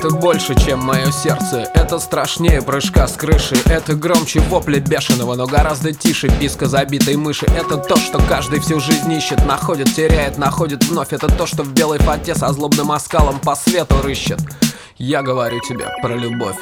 Это больше, чем мое сердце. Это страшнее прыжка с крыши. Это громче вопля бешеного, но гораздо тише писка забитой мыши. Это то, что каждый всю жизнь ищет, находит, теряет, находит вновь. Это то, что в белой фате со злобным оскалом по свету рыщет. Я говорю тебе про любовь.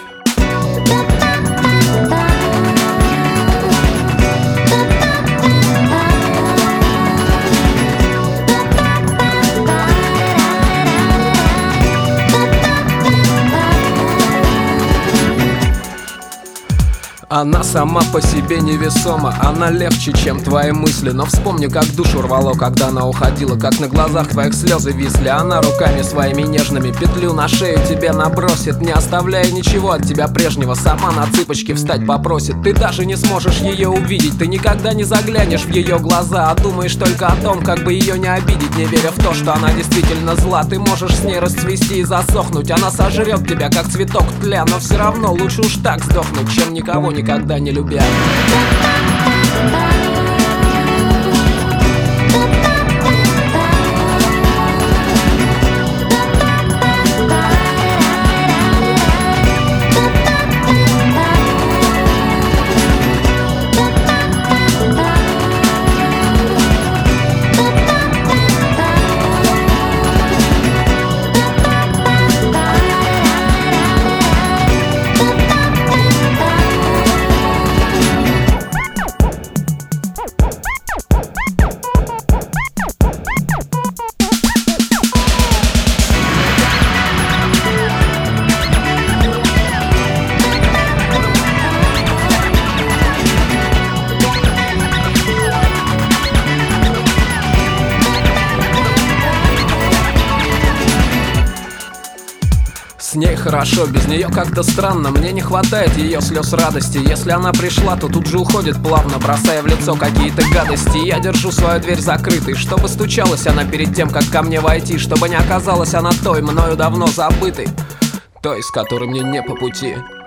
Она сама по себе невесома, она легче, чем твои мысли. Но вспомни, как душу рвало, когда она уходила, как на глазах твоих слезы висли. Она руками своими нежными петлю на шею тебе набросит, не оставляя ничего от тебя прежнего. Сама на цыпочки встать попросит. Ты даже не сможешь ее увидеть, ты никогда не заглянешь в ее глаза, а думаешь только о том, как бы ее не обидеть, не веря в то, что она действительно зла. Ты можешь с ней расцвести и засохнуть, она сожрет тебя, как цветок тля. Но все равно лучше уж так сдохнуть, чем никого никогда не любя. С ней хорошо, без нее как-то странно. Мне не хватает ее слез радости. Если она пришла, то тут же уходит плавно, бросая в лицо какие-то гадости. Я держу свою дверь закрытой, чтобы стучалась она перед тем, как ко мне войти, чтобы не оказалась она той, мною давно забытой, той, с которой мне не по пути.